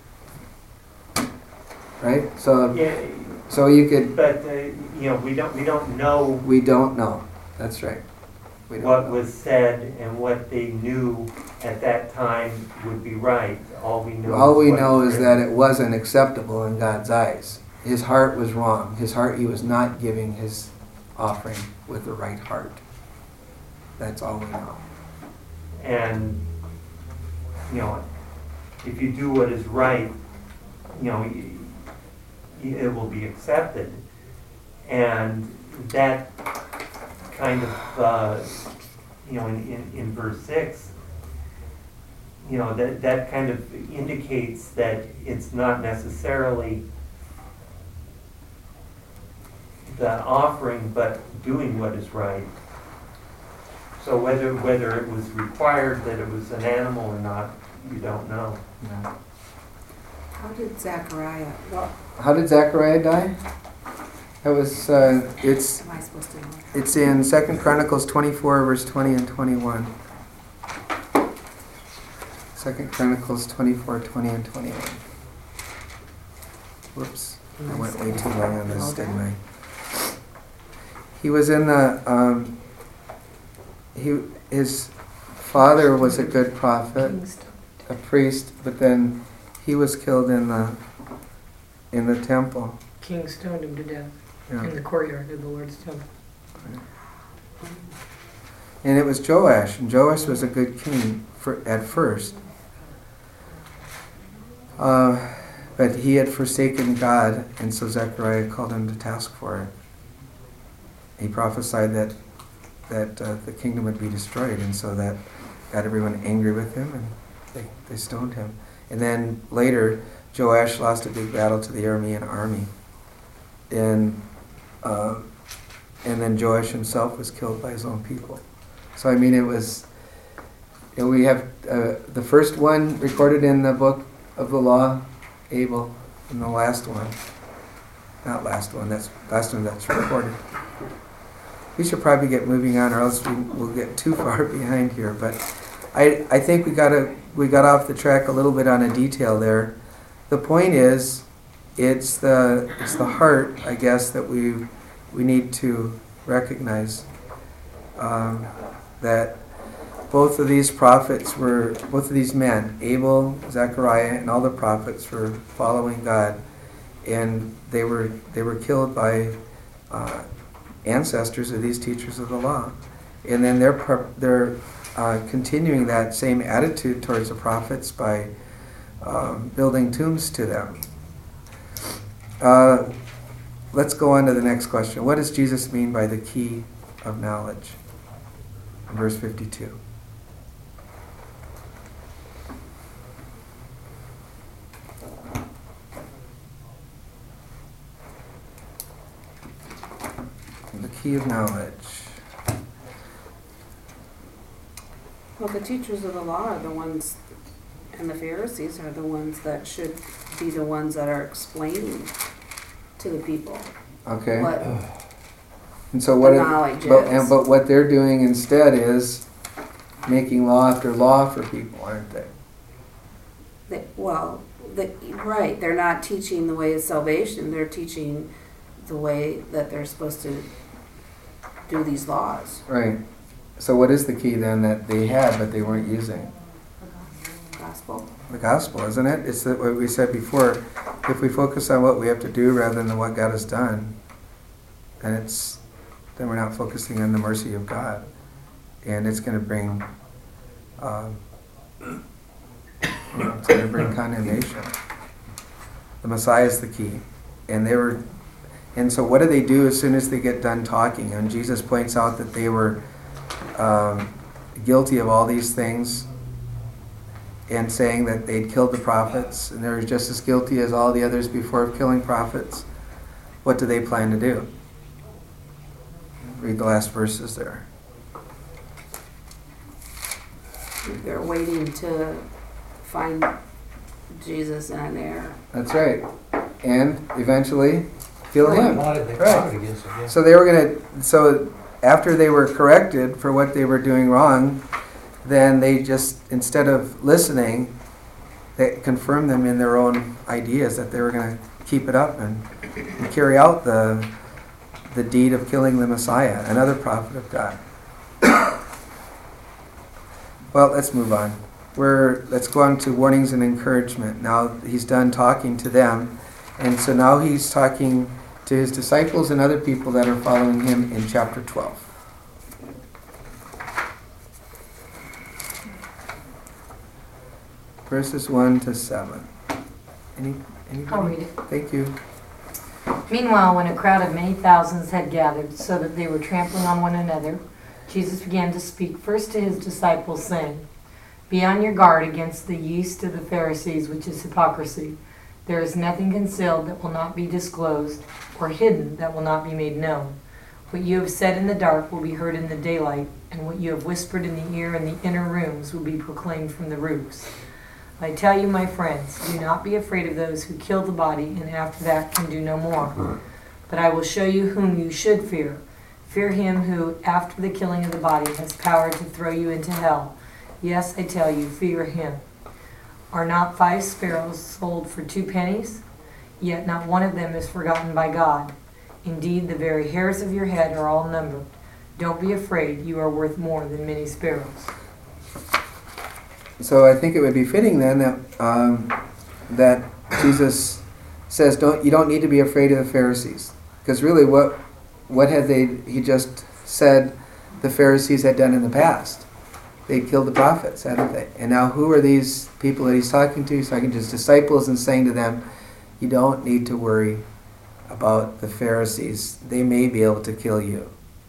Right. So Yeah, so you could. but, uh, you know, we don't, we don't know We don't know. That's right. We don't what know. was said and what they knew at that time would be right. All we know All is we what know is that written. it wasn't acceptable in God's eyes. His heart was wrong. His heart, he was not giving his offering with the right heart. That's all we know. And, you know, if you do what is right, you know, y- y- it will be accepted. And that kind of, uh, you know, in, in, in verse six, you know, that, that kind of indicates that it's not necessarily the offering, but doing what is right. So whether, whether it was required that it was an animal or not, you don't know. How did Zechariah, what How did Zechariah die? That was, uh, it's, am I supposed to know? it's in Second Chronicles twenty-four, verse twenty and twenty-one. Second Chronicles twenty-four, twenty and twenty-one. Whoops, I went way too long on this, didn't I? He was in the, um, he, his father was a good prophet, a priest, but then he was killed in the, in the temple. King stoned him to death Yeah. in the courtyard of the Lord's temple. And it was Joash, and Joash was a good king for, at first. Uh, but he had forsaken God, and so Zechariah called him to task for it. He prophesied that that uh, the kingdom would be destroyed, and so that got everyone angry with him, and they, they stoned him. And then later, Joash lost a big battle to the Aramean army, and uh, and then Joash himself was killed by his own people. So I mean, it was. You know, we have uh, the first one recorded in the book of the law, Abel, and the last one, not last one. That's last one that's recorded. We should probably get moving on, or else we will get too far behind here. But I I think we got a we got off the track a little bit on a detail there. The point is, it's the it's the heart, I guess, that we we need to recognize um, that both of these prophets were both of these men, Abel, Zechariah, and all the prophets were following God, and they were they were killed by uh, ancestors of these teachers of the law, and then they're they're uh, continuing that same attitude towards the prophets by um, building tombs to them. Uh, let's go on to the next question. What does Jesus mean by the key of knowledge? In verse fifty-two. The key of knowledge. Well, the teachers of the law are the ones, and the Pharisees are the ones that should be the ones that are explaining to the people Okay. what And so what? the It, knowledge but, is. and, but what they're doing instead is making law after law for people, aren't they? They, well, the, right, they're not teaching the way of salvation, they're teaching the way that they're supposed to do these laws. Right. So what is the key then that they had but they weren't using? Gospel. The gospel, isn't it? It's the, what we said before. If we focus on what we have to do rather than what God has done, then it's then we're not focusing on the mercy of God, and it's going to bring um, you know, it's going to bring condemnation. The Messiah is the key, and they were, and so what do they do as soon as they get done talking? And Jesus points out that they were um, guilty of all these things, and saying that they'd killed the prophets, and they were just as guilty as all the others before of killing prophets. What do they plan to do? Read the last verses there. They're waiting to find Jesus in an error. That's right. And eventually kill him. Plotted- they Right. plotted against him, yeah. So they were going to, so after they were corrected for what they were doing wrong, then they just, instead of listening, they confirmed them in their own ideas that they were going to keep it up and, and carry out the the deed of killing the Messiah, another prophet of God. Well, let's move on. We're, let's go on to warnings and encouragement. Now he's done talking to them, and so now he's talking to his disciples and other people that are following him in chapter twelve. Verses one to seven. Any, anybody? I'll read it. Thank you. Meanwhile, when a crowd of many thousands had gathered so that they were trampling on one another, Jesus began to speak first to his disciples, saying, "Be on your guard against the yeast of the Pharisees, which is hypocrisy. There is nothing concealed that will not be disclosed, or hidden that will not be made known. What you have said in the dark will be heard in the daylight, and what you have whispered in the ear in the inner rooms will be proclaimed from the roofs. I tell you, my friends, do not be afraid of those who kill the body and after that can do no more. But I will show you whom you should fear. Fear him who, after the killing of the body, has power to throw you into hell. Yes, I tell you, fear him. Are not five sparrows sold for two pennies? Yet not one of them is forgotten by God. Indeed, the very hairs of your head are all numbered. Don't be afraid, you are worth more than many sparrows. So I think it would be fitting then that um, that Jesus says, "Don't you don't need to be afraid of the Pharisees," because really, what what had they? He just said the Pharisees had done in the past. They killed the prophets, hadn't they? And now, who are these people that he's talking to? He's talking to his disciples and saying to them, "You don't need to worry about the Pharisees. They may be able to kill you,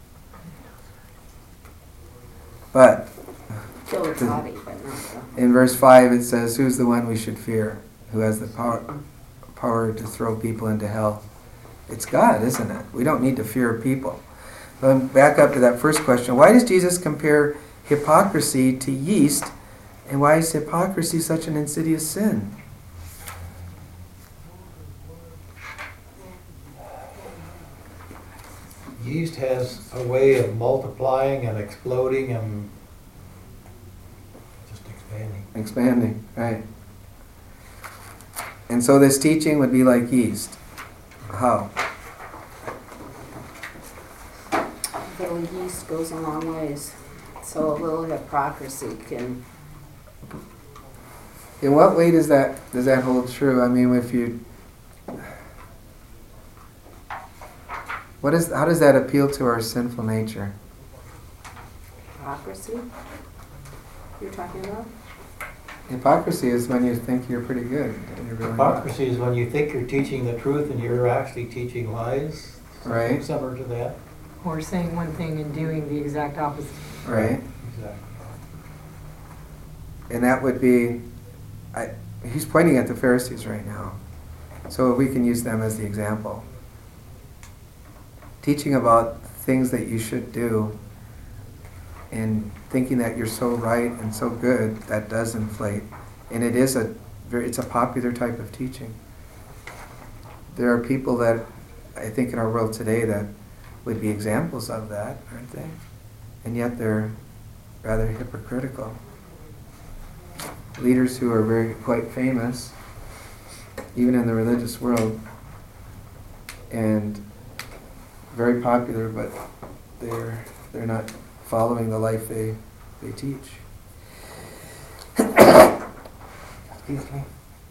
but." Kill the body, but not the... In verse five it says, who's the one we should fear? Who has the power, power to throw people into hell? It's God, isn't it? We don't need to fear people. But back up to that first question. Why does Jesus compare hypocrisy to yeast? And why is hypocrisy such an insidious sin? Yeast has a way of multiplying and exploding and just expanding. Expanding, right. And so this teaching would be like yeast. How? A little yeast goes a long ways. So a little hypocrisy can... In what way does that does that hold true? I mean, if you... What is, how does that appeal to our sinful nature? Hypocrisy? You're talking about? Hypocrisy is when you think you're pretty good. And you're really Hypocrisy is when you think you're teaching the truth and you're actually teaching lies. Right. Similar to that. Or saying one thing and doing the exact opposite. not. Right. Exactly. And that would be, I, he's pointing at the Pharisees right now. So we can use them as the example. Teaching about things that you should do and thinking that you're so right and so good, that does inflate. And it is a very, it's a popular type of teaching. There are people that I think in our world today that would be examples of that, aren't they? And yet they're rather hypocritical. Leaders who are very quite famous, even in the religious world, and very popular, but they're they're not following the life they they teach. Excuse me.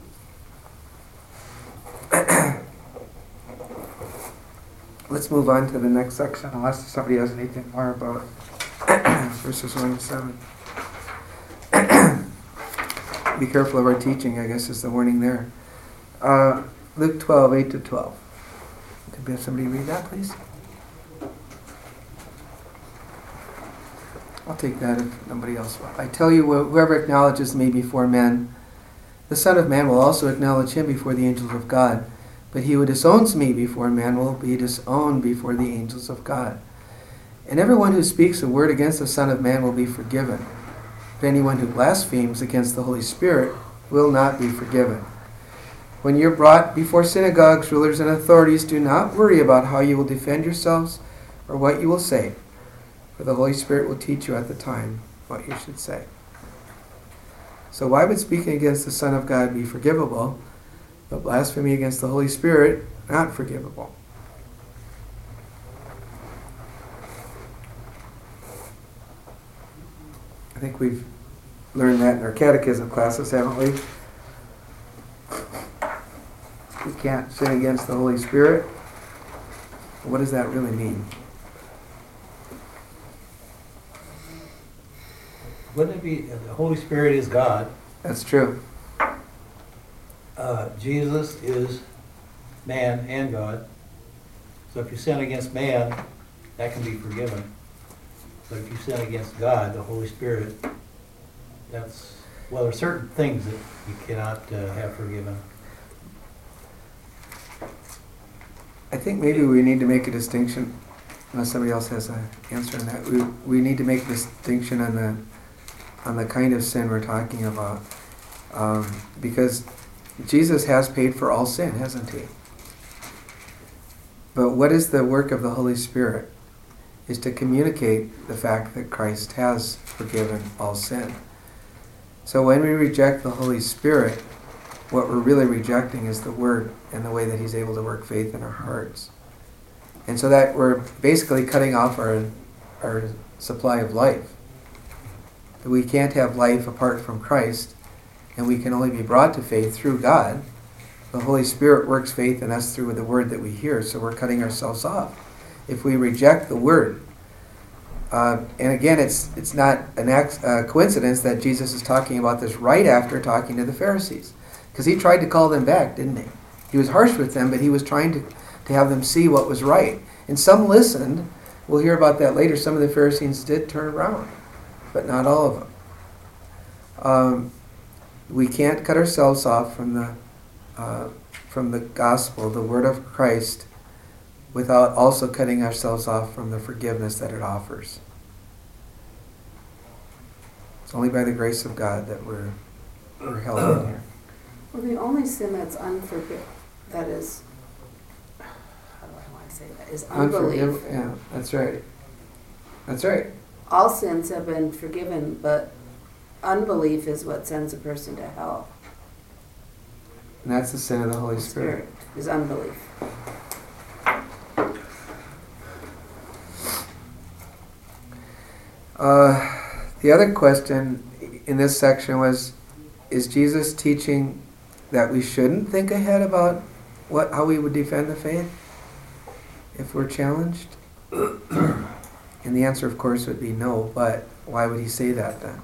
Let's move on to the next section, unless somebody has anything more about verses one to seven. Be careful of our teaching, I guess is the warning there. Uh, Luke twelve, eight to twelve. Could we have somebody read that, please? I'll take that if nobody else will. I tell you, whoever acknowledges me before men, the Son of Man will also acknowledge him before the angels of God. But he who disowns me before men will be disowned before the angels of God. And everyone who speaks a word against the Son of Man will be forgiven. But anyone who blasphemes against the Holy Spirit will not be forgiven. When you're brought before synagogues, rulers, and authorities, do not worry about how you will defend yourselves or what you will say, for the Holy Spirit will teach you at the time what you should say. So why would speaking against the Son of God be forgivable, but blasphemy against the Holy Spirit not forgivable? I think we've learned that in our catechism classes, haven't we? We can't sin against the Holy Spirit. What does that really mean? Wouldn't it be, the Holy Spirit is God. That's true. Uh, Jesus is man and God. So if you sin against man, that can be forgiven. But if you sin against God, the Holy Spirit, that's, well, there are certain things that you cannot uh, have forgiven. I think maybe we need to make a distinction unless somebody else has an answer on that, we, we need to make a distinction on the, on the kind of sin we're talking about. Um, because Jesus has paid for all sin, hasn't he? But what is the work of the Holy Spirit? Is to communicate the fact that Christ has forgiven all sin. So when we reject the Holy Spirit, what we're really rejecting is the Word and the way that He's able to work faith in our hearts. And so that we're basically cutting off our, our supply of life. We can't have life apart from Christ, and we can only be brought to faith through God. The Holy Spirit works faith in us through the Word that we hear, so we're cutting ourselves off. If we reject the Word, uh, and again, it's it's not an ac- uh, coincidence that Jesus is talking about this right after talking to the Pharisees, because He tried to call them back, didn't He? He was harsh with them, but He was trying to, to have them see what was right. And some listened. We'll hear about that later. Some of the Pharisees did turn around, but not all of them. Um, we can't cut ourselves off from the uh, from the gospel, the Word of Christ, without also cutting ourselves off from the forgiveness that it offers. It's only by the grace of God that we're, we're held in here. Well, the only sin that's unforgiven, that is, how do I want to say that, is unbelief. Unforgiv- yeah, that's right. That's right. All sins have been forgiven, but unbelief is what sends a person to hell. And that's the sin of the Holy Spirit. Spirit is unbelief. Uh, the other question in this section was, is Jesus teaching that we shouldn't think ahead about what how we would defend the faith if we're challenged? And the answer, of course, would be no, but why would He say that then?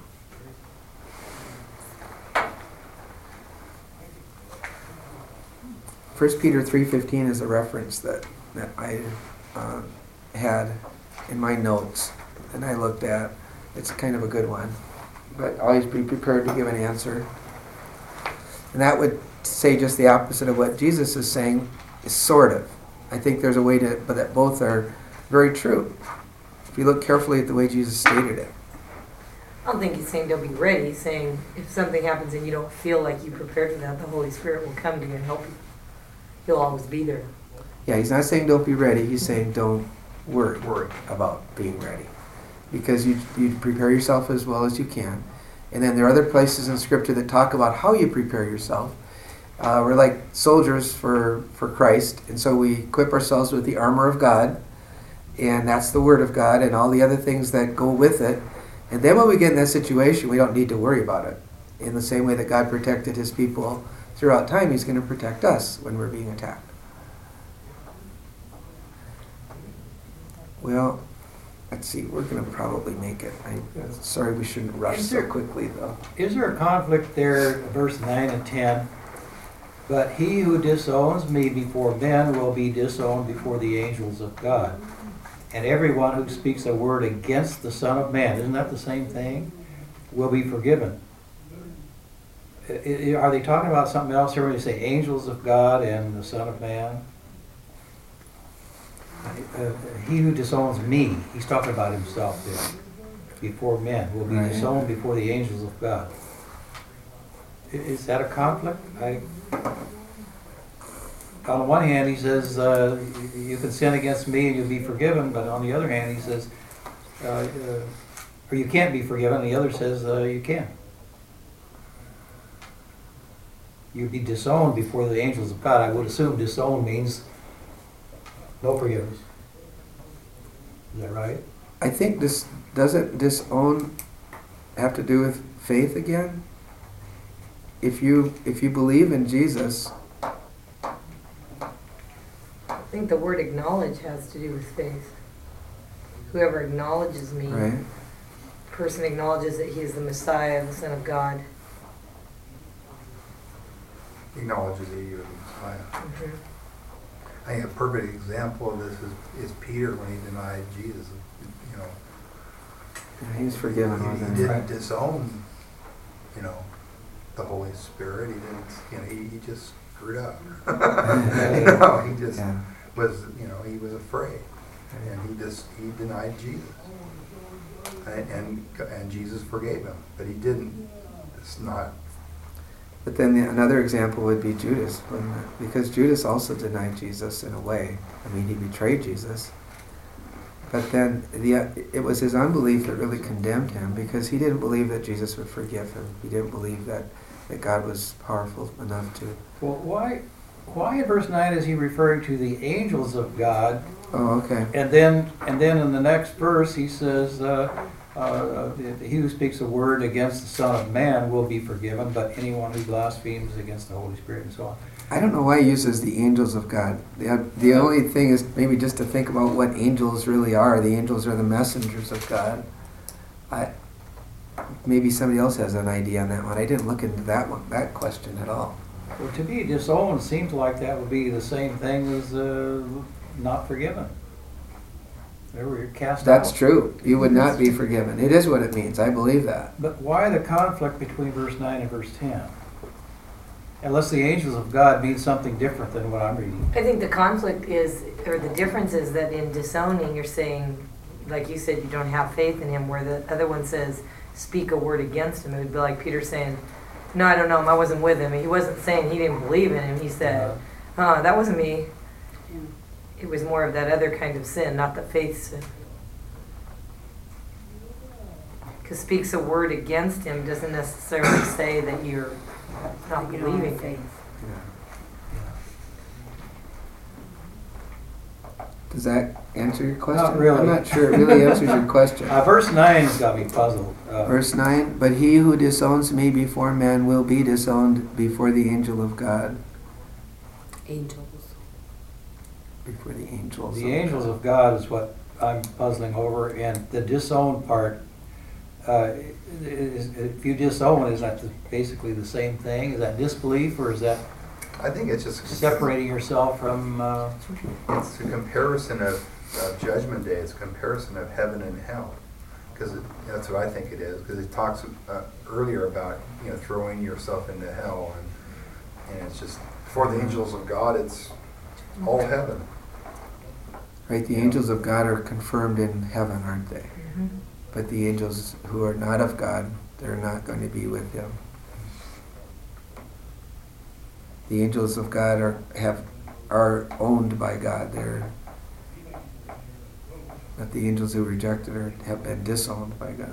First Peter three fifteen is a reference that, that I uh, had in my notes and I looked at. It's kind of a good one, but always be prepared to give an answer. And that would say just the opposite of what Jesus is saying, is sort of. I think there's a way to, but that both are very true. If you look carefully at the way Jesus stated it. I don't think He's saying don't be ready. He's saying if something happens and you don't feel like you prepared for that, the Holy Spirit will come to you and help you. He'll always be there. Yeah, He's not saying don't be ready. He's saying don't worry, worry about being ready. Because you, you prepare yourself as well as you can. And then there are other places in Scripture that talk about how you prepare yourself. Uh, we're like soldiers for, for Christ, and so we equip ourselves with the armor of God, and that's the Word of God and all the other things that go with it. And then when we get in that situation, we don't need to worry about it. In the same way that God protected His people throughout time, He's going to protect us when we're being attacked. Well, let's see, we're going to probably make it. I'm sorry we shouldn't rush so quickly, though. Is there a conflict there, verse nine and ten? But he who disowns me before men will be disowned before the angels of God. And everyone who speaks a word against the Son of Man, isn't that the same thing? Will be forgiven. I- I- Are they talking about something else here when you say angels of God and the Son of Man? Uh, he who disowns me, he's talking about himself there, before men, will be Right. disowned before the angels of God. I- Is that a conflict? I, on the one hand, he says, uh, you you can sin against me and you'll be forgiven, but on the other hand, he says, uh, uh, or you can't be forgiven, and the other says, uh, you can. You'd be disowned before the angels of God. I would assume disown means no forgiveness. Is that right? I think this doesn't disown have to do with faith again. If you if you believe in Jesus, I think the word acknowledge has to do with faith. Whoever acknowledges me, right? person acknowledges that He is the Messiah, the Son of God. Acknowledges that you're the Messiah. Mhm. I think a perfect example of this is, is Peter when he denied Jesus. You know, Yeah, he was forgiven, he, wasn't he he? didn't disown, you know, the Holy Spirit. He didn't, you know, he, he just screwed up. You know, he just Yeah. was, you know, he was afraid. and he just he denied Jesus, and, and and Jesus forgave him, but he didn't. It's not. But then the, another example would be Judas, wouldn't it? Because Judas also denied Jesus in a way. I mean, he betrayed Jesus. But then the, it was his unbelief that really condemned him, because he didn't believe that Jesus would forgive him. He didn't believe that, that God was powerful enough to... Well, why, why in verse nine is he referring to the angels of God? Oh, okay. And then, and then in the next verse he says, uh, uh, he who speaks a word against the Son of Man will be forgiven, but anyone who blasphemes against the Holy Spirit and so on. I don't know why he uses the angels of God. The, the only thing is maybe just to think about what angels really are. The angels are the messengers of God. I, maybe somebody else has an idea on that one. I didn't look into that one, that question at all. Well, to me, disowned seems like that would be the same thing as uh, not forgiven. They were cast That's out. true. You would not be forgiven. It is what it means. I believe that. But why the conflict between verse nine and verse ten? Unless the angels of God mean something different than what I'm reading. I think the conflict is, or the difference is that in disowning, you're saying, like you said, you don't have faith in him, where the other one says, speak a word against him. It would be like Peter saying, no, I don't know him, I wasn't with him. He wasn't saying he didn't believe in him. He said, oh, that wasn't me. It was more of that other kind of sin, not the faith sin. Because speaks a word against him doesn't necessarily say that you're not You don't have believing. faith. Does that answer your question? Not really. I'm not sure it really answers your question. Uh, verse nine's got me puzzled. Uh, Verse nine, but he who disowns me before men will be disowned before the angel of God. Angels. Before the angels. The angels of God is what I'm puzzling over, and the disown part, uh, is, if you disown, is that the, basically the same thing? Is that disbelief, or is that I think it's just separating yourself from... Uh, It's a comparison of, of Judgment Day. It's a comparison of heaven and hell, because that's what I think it is. Because it talks uh, earlier about you know throwing yourself into hell, and and it's just for the angels of God, it's all heaven. Right, the angels of God are confirmed in heaven, aren't they? Mm-hmm. But the angels who are not of God, they're not going to be with him. The angels of God are have are owned by God. They're but the angels who rejected her have been disowned by God.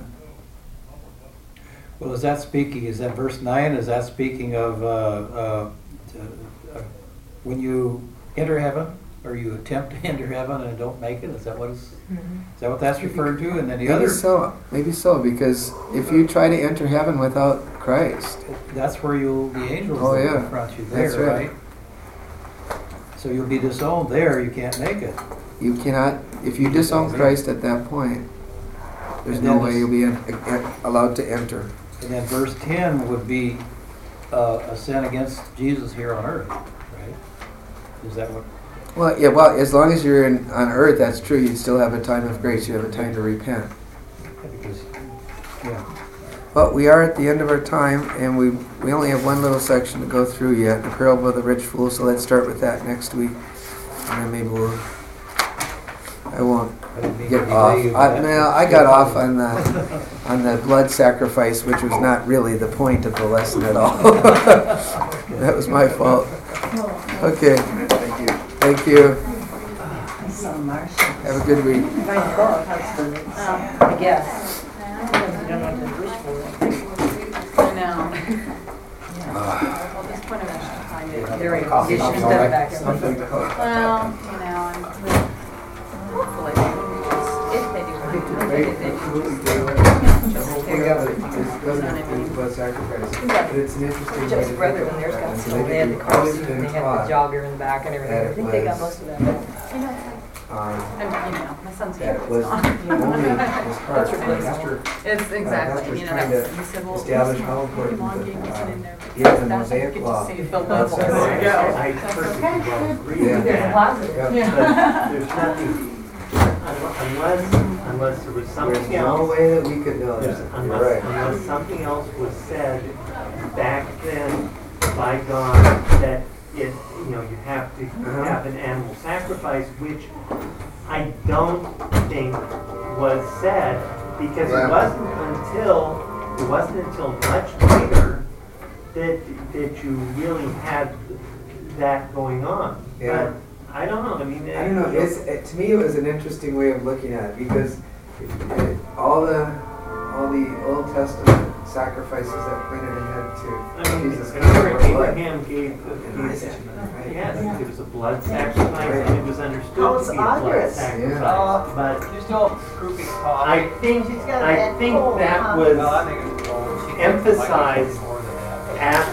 well, is that speaking, is that verse nine, is that speaking of uh, uh, uh, when you enter heaven, or you attempt to enter heaven and don't make it? Is that what is, Mm-hmm. is that what that's referred to? And then the Maybe other, so. Maybe so, because if you try to enter heaven without Christ, that's where you'll, the angels Oh, will yeah. confront you there, That's right. right? So you'll be disowned there, you can't make it. you cannot. If you disown Christ at that point, there's And no then way this- you'll be en- en- allowed to enter. And then verse ten would be uh, a sin against Jesus here on earth, right? Is that what? Well, yeah. Well, as long as you're in, on earth, that's true. You still have a time of grace. You have a time to repent. Because, yeah. But we are at the end of our time, and we we only have one little section to go through yet, the parable of the rich fool. So let's start with that next week, and then maybe we'll. I won't I didn't mean get to off. delay you, I, but- well, I got off on the on the blood sacrifice, which was not really the point of the lesson at all. That was my fault. Okay. Thank you. Thank you. I saw Marcia. Have a good week. My book, husband. I guess. You don't know what to wish for. I know. Well, at this point, I'm just trying to. They're in Coffee, condition coffee, of back. something. Well, you know, and hopefully, if they do, Right, if they do. absolutely do. We have a, it doesn't have to be blood sacrifice, but it's an interesting way to Jeff's think brother, when about theirs that. got And so stolen, they had the they've car always seat, and been they had taught the jogger in the back and everything. I that it think they got was, most of that back. I know, it's like, um, I'm, you know, my son's that here. it was only this part. That's your Pastor It's Pastor's exactly, you know, trying that's, to he said, well. establish listen, how important come on, the, Gabe, uh, get in there. is the That's mosaic good to law. see the Blood level. sacrifice. I perfectly well agree Yeah. with There's a that. positive. Yeah. There's nothing, unless, unless there was There's something no else. way that we could know this. You're Unless, right. unless something else was said back then by God that it, you know, you have to Uh-huh. have an animal sacrifice, which I don't think was said, because Yeah. it wasn't until, it wasn't until much later that, that you really had that going on. Yeah. But I don't know, I mean. I don't know. It's it, to me, it was an interesting way of looking at it because it, all the all the Old Testament sacrifices that pointed ahead to I mean, Jesus remember Christ. Abraham gave, And Isaac, right? yes, it was a blood sacrifice, and it was understood Oh, to it's be a blood August. sacrifice. Yeah. But You're still grouping costs. I think, She's got a I bad think cold, that huh? was No, I think it's cold. She- emphasized more than that. after